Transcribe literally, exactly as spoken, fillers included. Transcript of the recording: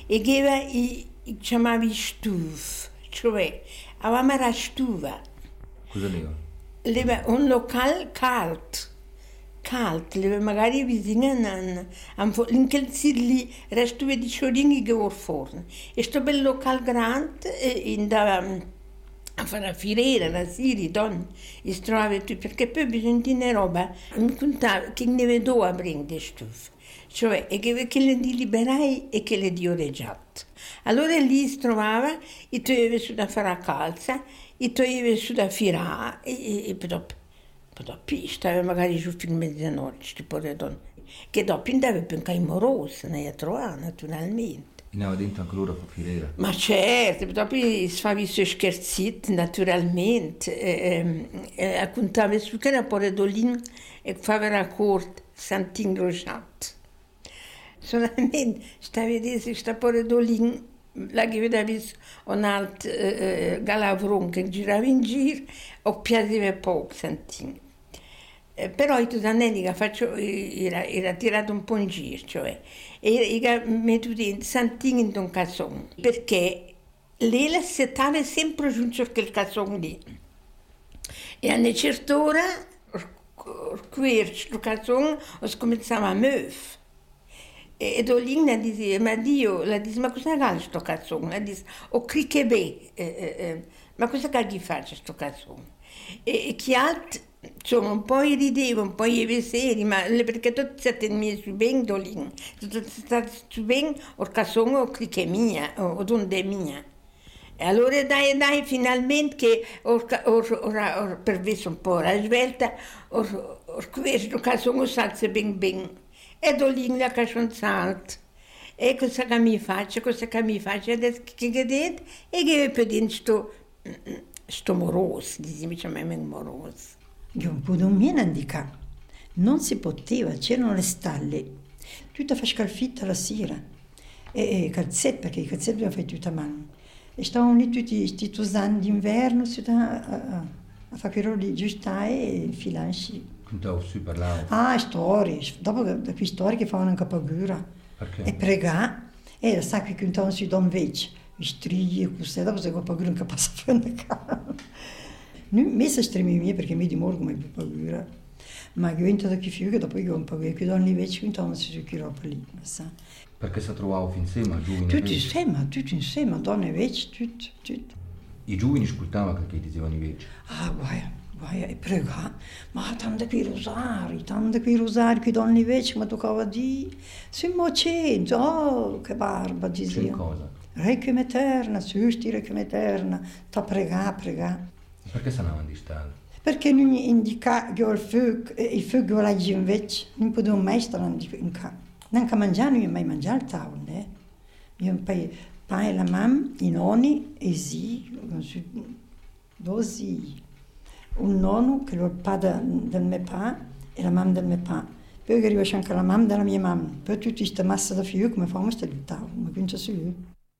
e aveva i, i chiamavi stuf, cioè avevamo la stufa. Cosa leva? Leva un locale caldo, caldo, leva magari vicino a in quel lì, la stufa di Sciorini che va forno. E sto bel locale grande, e andava a fare la fiera, la sera, donne, e si trovava tutto, perché poi bisogna dire roba, mi contava che ne vedo a prendere stufa, cioè e che, che le di liberai e che le di oreggiato. Allora lì si trovava, e toglieva su da fare la calza, e toglieva su da firare, e, e, e poi dopo, poi dopo stava magari giù fino a mezzanotte, sti povere donne, che dopo andava più anche in morosa, ne a trovare naturalmente. Andava dentro anche loro a fare fiera? Ma certo, dopo si faceva i suoi scherzetti naturalmente, e, e, e raccontava su che era Poredolin e faceva la corte Sant'Ingrosciato. Solamente stava a vedere se sta Poredolin, la che vedeva un altro eh, galavron che girava in giro, o piaceva poco Sant'Ingro. Eh, però i tutanelli che faccio era, era tirato un po' in giro, cioè, e io metto dentro Sant'Ingro in un cassone, perché lei la settava sempre giunto a quel cassone lì. E a una certa ora, questo cassone, si cominciava a muovere. E Dolina diceva, ma Dio, la dice, ma cosa fa questo cazzone? La dice, o cricche bene, eh, eh, ma cosa che faccio questo cazzone? E, e chi altro, insomma, un po' rideva, un po' gli seri, ma perché tutti siete messi su bene, Dolina, tutti state su bene, o il cazzone o cricche mia, o donde mia. E allora dai, dai, finalmente che ho permesso un po' la svelta, ho questo cazzone salsa ben ben. E Dolina che sono salto. E cosa che mi faccio, cosa che mi faccio, adesso che vedete, e che per dentro sto, sto moroso, diciamo moroso. Io un po' non mi indica, non si poteva, c'erano le stalle, tutta fa scalfitta la sera, e, e calzette, perché i calzetti li fai tutta a mano. E stavano lì tutti questi tosani d'inverno, a, a, a fare quello lì, giusto e infilarsi. Contavo su, parlavo. Ah, storie, dopo queste storie che fanno anche paura. Perché? E pregare, e sa che contavano su da invece, i strigli, così, dopo se ho paura non passa a fare casa. Non mi sa stremi mie perché mi dimorgo mai più paura. Ma io entro da chi fiume, dopo io ho paura, che donne invece contavano su che roba lì, sa. Perché si trovavo insieme, giovani? Tutti insieme, tutti insieme, donne invece, tutti, tutti. I giovani ascoltavano che dicevano invece? Ah, guarda. Vai a pregare, ma tanto quei rosari, tanto quei rosari, quei donne invece mi toccava di, siamo cento, oh che barba, diceva. Che cosa? Requiem eterna, susti requiem eterna, ta pregare, pregare. Perché se andavano di stare? Perché non indica che il fuoco, il fuoco là invece, non potevamo mai stare in casa. Neanche a mangiare, non mai mangiare al tavolo, eh. Io poi, pai e la mamma, i nonni, e sì, due sì. Un nonno che è il padre del mio padre e la mamma del mio padre. Poi arriva anche la mamma della mia mamma. Poi tutta questa massa da figlio come fanno a stare al tavolo, ma quindi su.